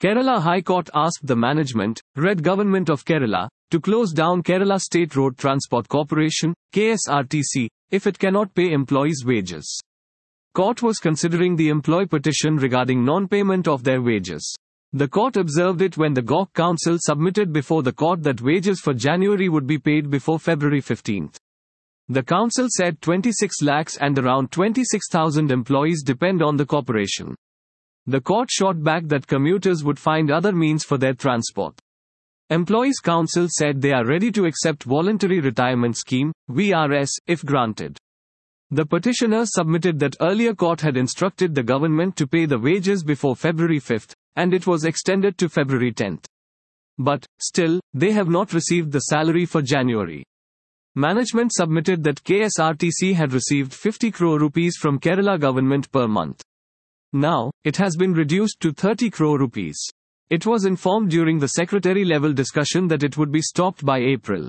Kerala High Court asked the management, Red Government of Kerala, to close down Kerala State Road Transport Corporation, KSRTC, if it cannot pay employees' wages. Court was considering the employee petition regarding non-payment of their wages. The court observed it when the GOC Council submitted before the court that wages for January would be paid before February 15. The council said 26 lakhs and around 26,000 employees depend on the corporation. The court shot back that commuters would find other means for their transport. Employees Council said they are ready to accept Voluntary Retirement Scheme, VRS, if granted. The petitioner submitted that earlier court had instructed the government to pay the wages before February 5, and it was extended to February 10. But, still, they have not received the salary for January. Management submitted that KSRTC had received 50 crore rupees from Kerala government per month. Now, it has been reduced to 30 crore rupees. It was informed during the secretary-level discussion that it would be stopped by April.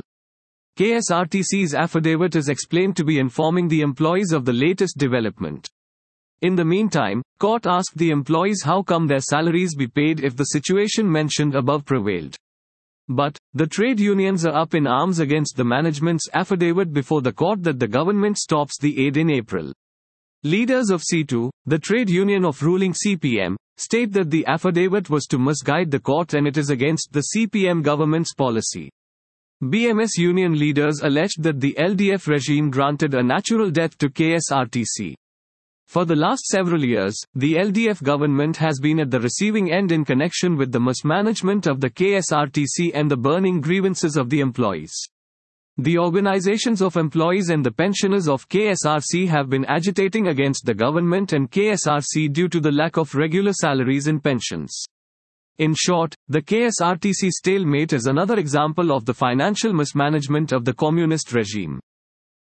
KSRTC's affidavit is explained to be informing the employees of the latest development. In the meantime, court asked the employees how come their salaries be paid if the situation mentioned above prevailed. But, the trade unions are up in arms against the management's affidavit before the court that the government stops the aid in April. Leaders of C2, the trade union of ruling CPM, state that the affidavit was to misguide the court and it is against the CPM government's policy. BMS union leaders alleged that the LDF regime granted a natural death to KSRTC. For the last several years, the LDF government has been at the receiving end in connection with the mismanagement of the KSRTC and the burning grievances of the employees. The organizations of employees and the pensioners of KSRC have been agitating against the government and KSRC due to the lack of regular salaries and pensions. In short, the KSRTC stalemate is another example of the financial mismanagement of the communist regime.